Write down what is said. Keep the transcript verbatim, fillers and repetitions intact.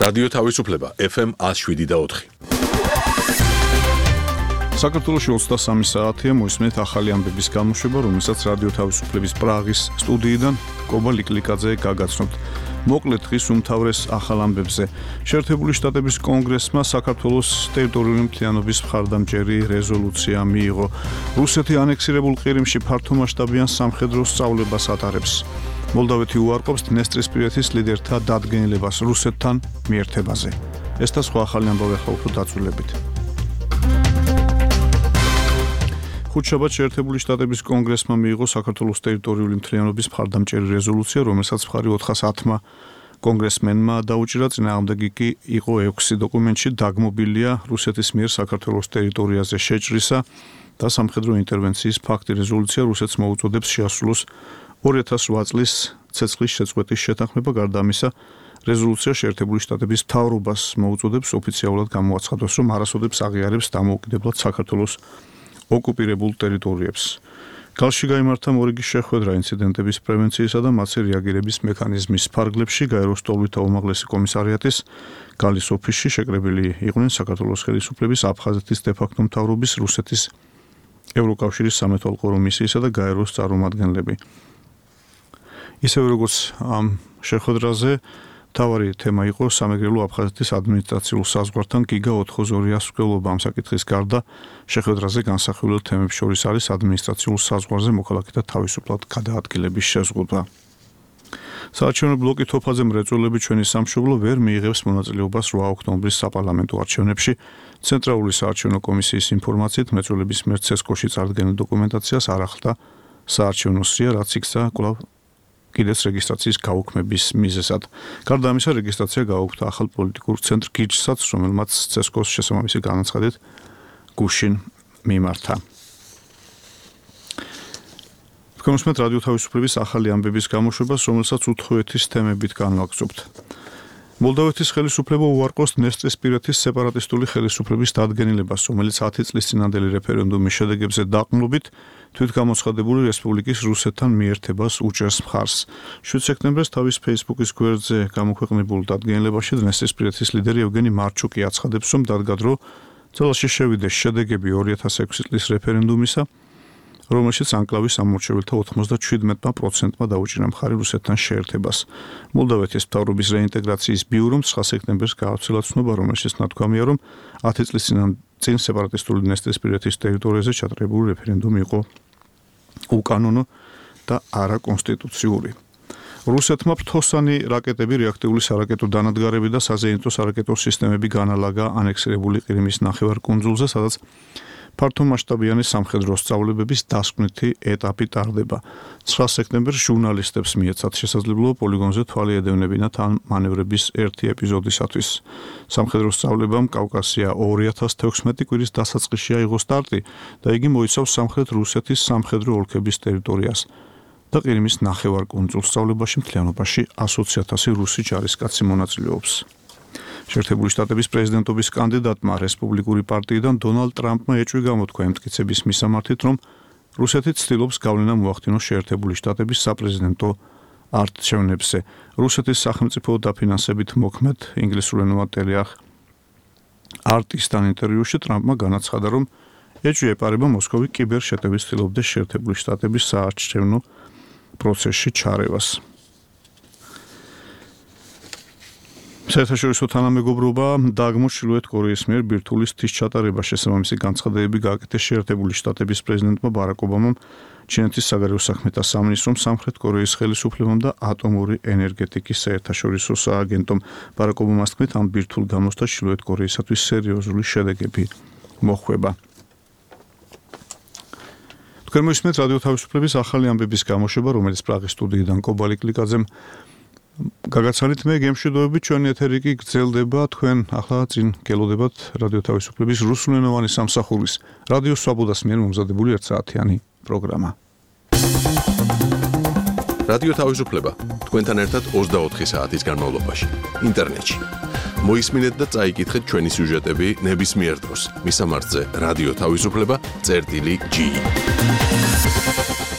რადიო თავისუფლება ეფ ემ one oh seven და four. საქართველოში ოცდასამი საათია მოისმენთ ახალი ამბების გამოშვება, რომელსაც რადიო თავისუფლების პრაღის სტუდიიდან კობა ლიკლიკაძე გაგაცნობთ. მოკლედ დღის უმთავრეს ახალ ამბებზე. შეერთებული შტატების კონგრესმა საქართველოს ტერიტორიული მთლიანობის მხარდამჭერი რეზოლუცია მიიღო. რუსეთი ანექსირებულ ყირიმში ფართომასშტაბიან სამხედრო სწავლებას ატარებს. მოლდავეთი უარყოფს დნესტრისპირეთის ლიდერთა დადგენილებას რუსეთთან მიერთებაზე. ეს და სხვა ახალი ამბავი ახლა უფრო დაწვრილებით. ხუთშაბათს შეერთებული შტატების კონგრესმა მიიღო საქართველოს ტერიტორიული მთლიანობის მხარდამჭერი რეზოლუცია, რომელსაც მხარი ოთხას ათმა კონგრესმენმა დაუჭირა, წინააღმდეგი კი იყო ექვსი დოკუმენტში დაგმობილია რუსეთის მიერ საქართველოს ტერიტორიაზე შეჭრისა და სამხედრო ინტერვენციის ფაქტი. რეზოლუცია რუსეთს მოუწოდებს შეასრულოს ორი ათას ოთხ წლის ცეცხლის შეწყვეტის შეთანხმება. გარდა ამისა, რეზოლუცია შეერთებული შტატების მთავრობას მოუწოდებს ოფიციალურად გამოაცხადოს, რომ არასოდეს აღიარებს დამოუკიდებლად საქართველოს ოკუპირებულ ტერიტორიებს. კალში გაიმართა მორიგის შეხვედრა ინციდენტების პრევენციისა და მათზე რეაგირების მექანიზმის ფარგლებში. გაეროს ტოლვით და უმაღლესი კომისარიატის გალის ოფისში შეკრებილი იყვნენ საქართველოს ხელისუფლების, აფხაზეთის დე-ფაქტო მთავრობის, რუსეთის ევროკავშირის სამეთვალყურო კომისიისა და გაეროს წარმომადგენლები. ისევე როგორც ამ შეხვედრაზე მთავარი თემა იყო სამეგრელო აფხაზეთის ადმინისტრაციულ საზღვართან გიგა ოთხმოცდაორი-ას მსვლელობა. ამ საკითხის გარდა შეხვედრაზე განსახილველ თემებს შორის არის ადმინისტრაციულ საზღვარზე მოქალაქეთა თავისუფლად გადაადგილების შეზღუდვა. საარჩევნო ბლოკი თოფაზე მრეწველები ჩვენი სამშობლო ვერ მიიღებს მონაწილეობას რვა ოქტომბრის საპარლამენტო არჩევნებში. ცენტრალური საარჩევნო კომისიის ინფორმაციით მრეწველების მიერ ცესკოში წარდგენილ დოკუმენტაციას არ ახლდა საარჩევნო სია, რაც იქცა კვლავ კიდეც რეგისტრაციის გაუქმების მიზეზად. გარდა ამისა, რეგისტრაცია გაუქმდა ახალ პოლიტიკურ ცენტრ გიჩსაც, რომელმაც ცესკოს შესაბამისი განაცხადით გუშინ მიმართა. თქვენ უსმენთ რადიო თავისუფლების ახალი ამბების გამოშვებას, რომელსაც უთხოვეთის თემებით განვაგრძობთ. მოლდავეთის ხელისუფლება უარყოს დნესტრისპირეთის სეპარატისტული ხელისუფლების დადგენილებას, რომელიც ათი წლის წინანდელი რეფერენდუმის შედეგებზე დაყრდნობით თვითგამოცხადებული რესპუბლიკის რუსეთთან მიერთებას უჭერს მხარს. შვიდ სექტემბერს თავის Facebook-ის გვერდზე გამოქვეყნებულ დადგენილებაში დნესტრისპირეთის ლიდერი ევგენი მარჩუკი აცხადებს, რომ დადგა დრო ძალაში შევიდეს შედეგები ორი ათას ექვსი წლის რეფერენდუმისა, რომელშიც ანკლავის ამორჩეველთა ოცდაშვიდ პროცენტმა დაუჭირა მხარი რუსეთთან შეერთებას. მოლდავეთის მთავრობის რეინტეგრაციის ბიურომ ცხრა სექტემბერს გაავრცელა ცნობა, რომელშიც ნათქვამია, რომ ათი წლის წინ სეპარატისტული დნესტრისპირეთის ტერიტორიაზე ჩატარებული რეფერენდუმი იყო უკანონო და არაკონსტიტუციური. რუსეთმა ფრთოსანი რაკეტები, რეაქტიული სარაკეტო დანადგარები და საზეიმო სარაკეტო სისტემები განალაგა ანექსირებული ყირიმის ნახევარკუნძულზე, სადაც ფართომასშტაბიანი სამხედრო სწავლებების დასკვნითი ეტაპი ტარდება. ცხრა სექტემბერს ჟურნალისტებს მიეცათ შესაძლებლობა პოლიგონზე თვალი ედევნებინათ ამ მანევრების ერთი ეპიზოდისათვის. სამხედრო სწავლებამ კავკასია ორი ათას თექვსმეტი კვირის დასაწყისში აიღო სტარტი და იგი მოიცავს სამხრეთ რუსეთის სამხედრო ოლქების ტერიტორიას და ყირიმის ნახევარკუნძულს. სწავლებაში მთლიანობაში ასოცი ათასი რუსი ჯარისკაცი მონაწილეობს. შეერთებული შტატების პრეზიდენტობის კანდიდატმა რესპუბლიკური პარტიიდან დონალდ ტრამპმა ეჭვი გამოთქვა ემტკიცების მისამართით, რომ რუსეთი ცდილობს გავლენა მოახდინოს შეერთებული შტატების საპრეზიდენტო არჩევნებზე. რუსეთის სახელმწიფო დაფინანსებით მოქმედ ინგლისურენოვან ტელეარხ არტისთან ინტერვიუში ტრამპმა განაცხადა, რომ ეჭვი ეპარება მოსკოვი კიბერ შეტევის ცდილობდეს შეერთებული შტატების საარჩევნო პროცესში ჩარევას. საერთაშორისო თანამეგობრობა დააგმო ჩრდილოეთ კორეის მიერ ბირთვული თის ჩატარება. შესაბამისი განცხადებები გააკეთეს შეერთებული შტატების პრეზიდენტმა ბარაკ ობამამ, ჩინეთის საგარეო საქმეთა სამინისტრომ, სამხრეთ კორეის ხელისუფლებამ და ატომური ენერგეტიკის საერთაშორისო სააგენტომ. ბარაკ ობამას თქმით, ამ ბირთვულ გამოსთა ჩრდილოეთ კორეისათვის სერიოზული შედეგები მოჰყვება. თქვენ მოისმენთ რადიო თავისუფლების ახალი ამბების გამოშვება, რომელიც პრაღის სტუდიიდან კობა ლიკლიკაძემ გაგაცანით. მე გემშვიდობებით, ჩვენი ეთერი კი გრძელდება. თქვენ ახლა წინ გელოდებათ რადიო თავისუფლების რუსულენოვანი სამსახურის რადიო სვაბოდას მიერ მომზადებული ერთსაათიანი პროგრამა. რადიო თავისუფლება თქვენთან ერთად ოცდაოთხი საათის განმავლობაში ინტერნეტში. მოისმინეთ და წაიკითხეთ ჩვენი სიუჟეტები ნებისმიერ დროს. მისამართზე რადიო თავისუფლება წერტილი ჯი.